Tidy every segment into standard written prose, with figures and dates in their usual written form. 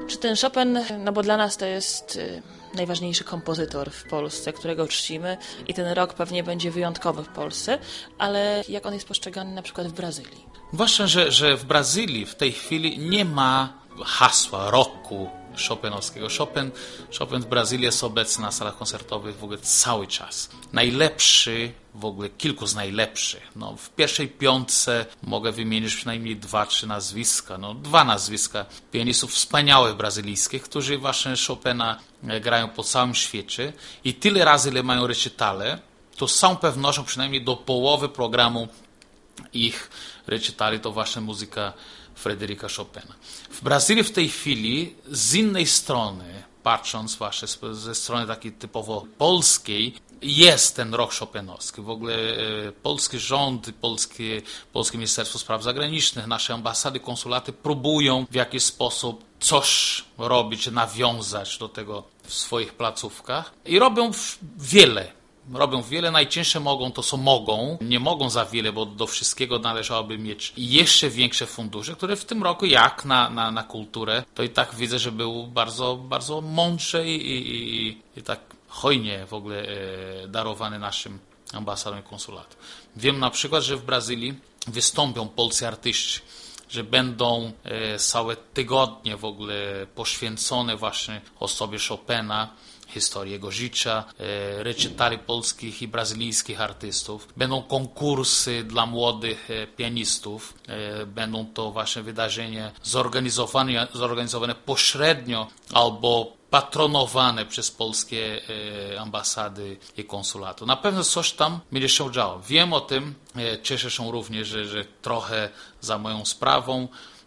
Czy ten Chopin, no bo dla nas to jest najważniejszy kompozytor w Polsce, którego czcimy i ten rok pewnie będzie wyjątkowy w Polsce, ale jak on jest postrzegany na przykład w Brazylii? Zwłaszcza, że w Brazylii w tej chwili nie ma hasła roku chopinowskiego. Chopin w Brazylii jest obecny na salach koncertowych w ogóle cały czas. Najlepszy, w ogóle kilku z najlepszych. No, w pierwszej piątce mogę wymienić przynajmniej 2-3 nazwiska. No, 2 nazwiska pianistów wspaniałych brazylijskich, którzy właśnie Chopina grają po całym świecie i tyle razy, ile mają recitale, to z całą pewnością przynajmniej do połowy programu ich recitali to właśnie muzyka Fryderyka Chopina. W Brazylii w tej chwili z innej strony, patrząc właśnie ze strony takiej typowo polskiej, jest ten rok chopinowski. W ogóle polski rząd, polskie Ministerstwo Spraw Zagranicznych, nasze ambasady, konsulaty próbują w jakiś sposób coś robić, nawiązać do tego w swoich placówkach i robią wiele, najcięższe mogą to, co mogą. Nie mogą za wiele, bo do wszystkiego należałoby mieć jeszcze większe fundusze, które w tym roku, jak na kulturę, to i tak widzę, że był bardzo, bardzo mądrze i tak hojnie w ogóle darowany naszym ambasadom i konsulatom. Wiem na przykład, że w Brazylii wystąpią polscy artyści, że będą całe tygodnie w ogóle poświęcone właśnie osobie Chopina, historii jego życia, recitali polskich i brazylijskich artystów. Będą konkursy dla młodych pianistów. Będą to właśnie wydarzenia zorganizowane pośrednio albo patronowane przez polskie ambasady i konsulaty. Na pewno coś tam będzie się działo. Wiem o tym, cieszę się również, że trochę za moją sprawą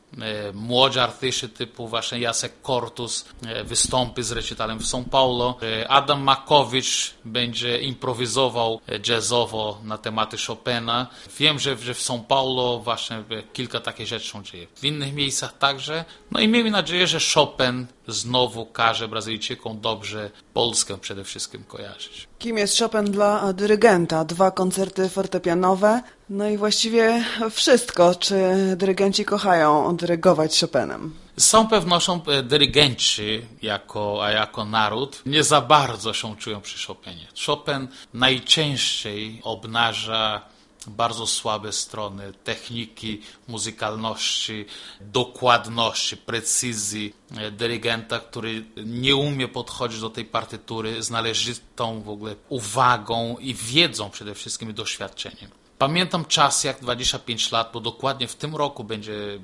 młodzi artyści typu właśnie Jacek Kortus wystąpi z recitalem w São Paulo. Adam Makowicz będzie improwizował jazzowo na tematy Chopina. Wiem, że w São Paulo właśnie kilka takich rzeczy się dzieje. W innych miejscach także. No i miejmy nadzieję, że Chopin znowu każe Brazylijczykom dobrze Polskę przede wszystkim kojarzyć. Kim jest Chopin dla dyrygenta? 2 koncerty fortepianowe, no i właściwie wszystko. Czy dyrygenci kochają dyrygować Chopinem? Z całą pewnością dyrygenci jako naród nie za bardzo się czują przy Chopinie. Chopin najczęściej obnaża bardzo słabe strony techniki, muzykalności, dokładności, precyzji dyrygenta, który nie umie podchodzić do tej partytury z należytą w ogóle uwagą i wiedzą przede wszystkim i doświadczeniem. Pamiętam czas jak 25 lat, bo dokładnie w tym roku będzie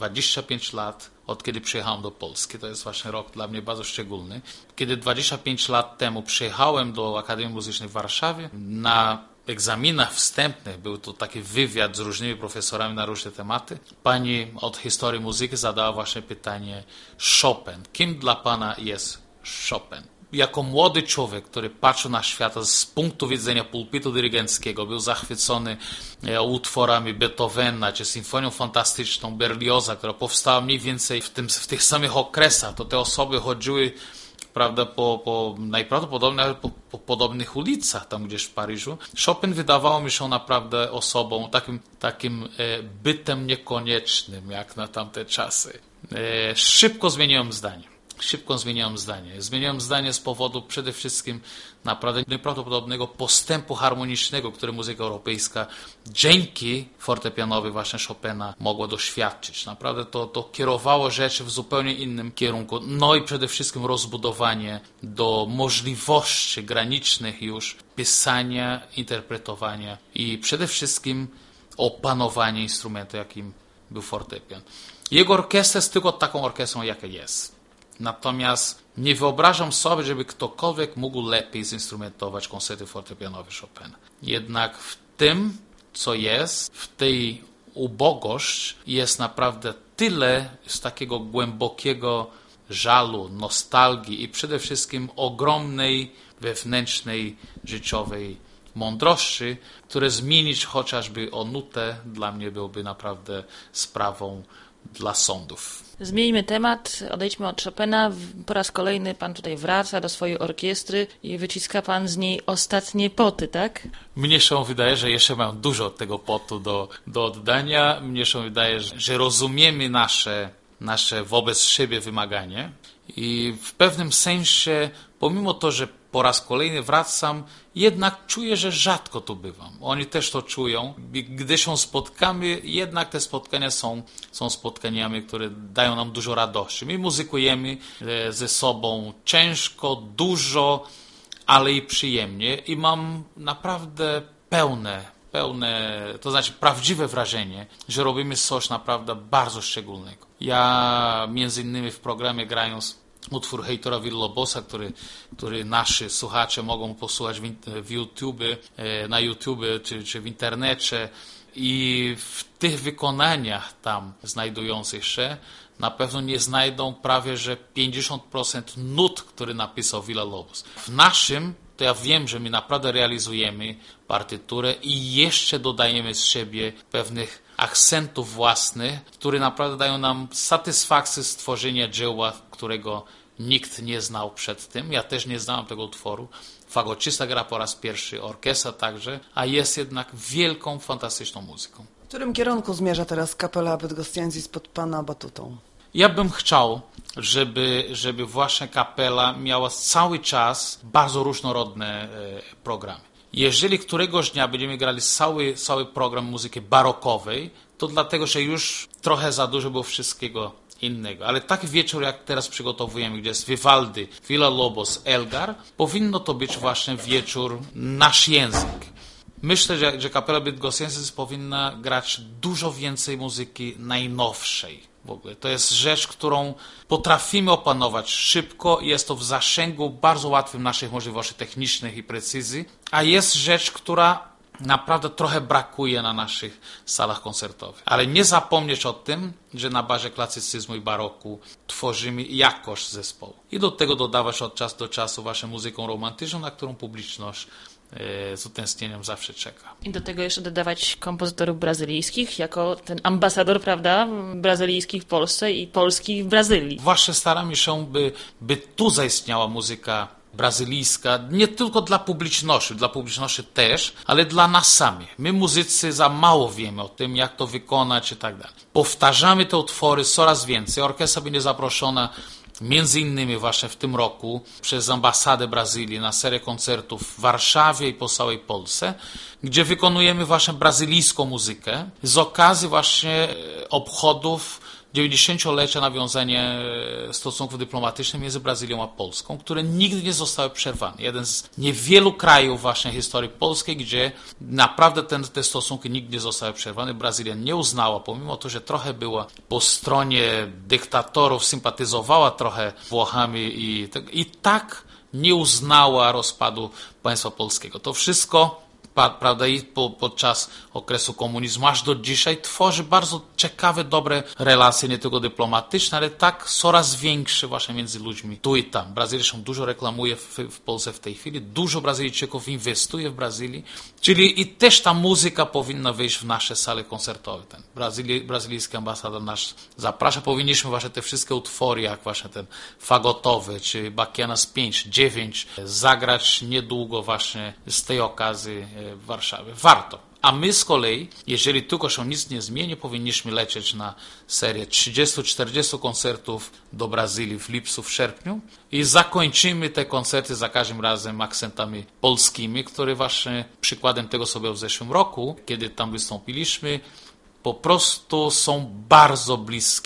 25 lat, od kiedy przyjechałem do Polski. To jest właśnie rok dla mnie bardzo szczególny. Kiedy 25 lat temu przyjechałem do Akademii Muzycznej w Warszawie, na egzaminach wstępnych był to taki wywiad z różnymi profesorami na różne tematy. Pani od historii muzyki zadała właśnie pytanie: Chopin. Kim dla pana jest Chopin? Jako młody człowiek, który patrzył na świat z punktu widzenia pulpitu dyrygenckiego, był zachwycony utworami Beethovena, czy symfonią fantastyczną Berlioza, która powstała mniej więcej w tych samych okresach, to te osoby chodziły, prawda, najprawdopodobniej po podobnych ulicach, tam gdzieś w Paryżu. Chopin wydawało mi się naprawdę osobą, takim bytem niekoniecznym, jak na tamte czasy. Szybko zmieniłem zdanie. Zmieniłem zdanie z powodu przede wszystkim naprawdę nieprawdopodobnego postępu harmonicznego, który muzyka europejska dzięki fortepianowi właśnie Chopina mogła doświadczyć. Naprawdę to kierowało rzeczy w zupełnie innym kierunku. No i przede wszystkim rozbudowanie do możliwości granicznych już pisania, interpretowania i przede wszystkim opanowanie instrumentu, jakim był fortepian. Jego orkiestra jest tylko taką orkiestrą, jaka jest. Natomiast nie wyobrażam sobie, żeby ktokolwiek mógł lepiej zinstrumentować koncerty fortepianowe Chopina. Jednak w tym, co jest, w tej ubogość jest naprawdę tyle z takiego głębokiego żalu, nostalgii i przede wszystkim ogromnej wewnętrznej, życiowej mądrości, które zmienić chociażby o nutę dla mnie byłoby naprawdę sprawą dla sądów. Zmieńmy temat, odejdźmy od Chopina. Po raz kolejny pan tutaj wraca do swojej orkiestry i wyciska pan z niej ostatnie poty, tak? Mnie się wydaje, że jeszcze mam dużo tego potu do oddania. Mnie się wydaje, że rozumiemy nasze wobec siebie wymaganie I w pewnym sensie, pomimo to, że po raz kolejny wracam, jednak czuję, że rzadko tu bywam. Oni też to czują. Gdy się spotkamy, jednak te spotkania są spotkaniami, które dają nam dużo radości. My muzykujemy ze sobą ciężko, dużo, ale i przyjemnie. I mam naprawdę pełne, to znaczy prawdziwe wrażenie, że robimy coś naprawdę bardzo szczególnego. Ja między innymi w programie grając utwór Heitora Villa-Lobosa, który nasi słuchacze mogą posłuchać na YouTube czy w internecie, i w tych wykonaniach tam znajdujących się na pewno nie znajdą prawie że 50% nut, które napisał Villa-Lobos. W naszym to ja wiem, że my naprawdę realizujemy partyturę i jeszcze dodajemy z siebie pewnych akcentów własnych, które naprawdę dają nam satysfakcję stworzenia dzieła, którego nikt nie znał przed tym. Ja też nie znałem tego utworu. Fagocista gra po raz pierwszy, orkiestra także, a jest jednak wielką, fantastyczną muzyką. W którym kierunku zmierza teraz kapela Bydgoszcz pod Pana batutą? Ja bym chciał, żeby właśnie kapela miała cały czas bardzo różnorodne programy. Jeżeli któregoś dnia będziemy grali cały program muzyki barokowej, to dlatego, że już trochę za dużo było wszystkiego innego. Ale taki wieczór, jak teraz przygotowujemy, gdzie jest Vivaldi, Villa-Lobos, Elgar, powinno to być właśnie wieczór nasz język. Myślę, że kapela Bydgoszcz powinna grać dużo więcej muzyki najnowszej. W ogóle. To jest rzecz, którą potrafimy opanować szybko. Jest to w zasięgu bardzo łatwym naszych możliwości technicznych i precyzji, a jest rzecz, która naprawdę trochę brakuje na naszych salach koncertowych. Ale nie zapomnieć o tym, że na bazie klasycyzmu i baroku tworzymy jakość zespołu. I do tego dodawać od czasu do czasu właśnie muzyką romantyczną, na którą publiczność z utęsknieniem zawsze czeka. I do tego jeszcze dodawać kompozytorów brazylijskich, jako ten ambasador, prawda, brazylijski w Polsce i polski w Brazylii. Właśnie staramy się, by tu zaistniała muzyka brazylijska, nie tylko dla publiczności też, ale dla nas samych. My muzycy za mało wiemy o tym, jak to wykonać i tak dalej. Powtarzamy te utwory coraz więcej. Orkiestra będzie zaproszona między innymi właśnie w tym roku przez ambasadę Brazylii na serię koncertów w Warszawie i po całej Polsce, gdzie wykonujemy właśnie brazylijską muzykę z okazji właśnie obchodów 90-lecia nawiązania stosunków dyplomatycznych między Brazylią a Polską, które nigdy nie zostały przerwane. Jeden z niewielu krajów właśnie historii polskiej, gdzie naprawdę te stosunki nigdy nie zostały przerwane. Brazylia nie uznała, pomimo to, że trochę była po stronie dyktatorów, sympatyzowała trochę Włochami i tak nie uznała rozpadu państwa polskiego. To wszystko, prawda, i podczas okresu komunizmu aż do dzisiaj tworzy bardzo ciekawe, dobre relacje, nie tylko dyplomatyczne, ale tak coraz większe właśnie między ludźmi tu i tam. Brazylia się dużo reklamuje w Polsce w tej chwili, dużo Brazylijczyków inwestuje w Brazylii, czyli i też ta muzyka powinna wejść w nasze sale koncertowe. Ten brazylijski ambasador nas zaprasza. Powinniśmy właśnie te wszystkie utwory, jak właśnie ten fagotowy, czy Bachianas 5, 9, zagrać niedługo właśnie z tej okazji w Warszawie. Warto. A my z kolei, jeżeli tylko się nic nie zmieni, powinniśmy lecieć na serię 30-40 koncertów do Brazylii w lipcu, w sierpniu i zakończymy te koncerty za każdym razem akcentami polskimi, które właśnie przykładem tego sobie w zeszłym roku, kiedy tam wystąpiliśmy, po prostu są bardzo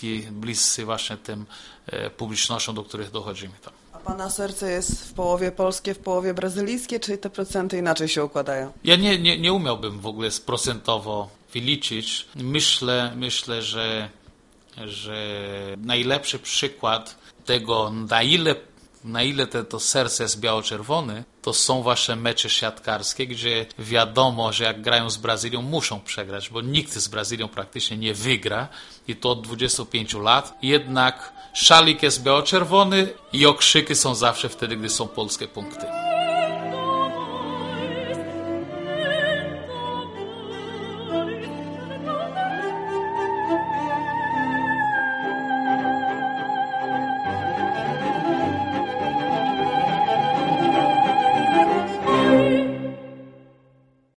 bliscy właśnie tym publicznościom, do których dochodzimy tam. Pana serce jest w połowie polskie, w połowie brazylijskie, czy te procenty inaczej się układają? Ja nie umiałbym w ogóle procentowo wyliczyć. Myślę, że najlepszy przykład tego, na ile to serce jest biało-czerwone, to są wasze mecze siatkarskie, gdzie wiadomo, że jak grają z Brazylią, muszą przegrać, bo nikt z Brazylią praktycznie nie wygra i to od 25 lat. Jednak szalik jest biało-czerwony i okrzyki są zawsze wtedy, gdy są polskie punkty.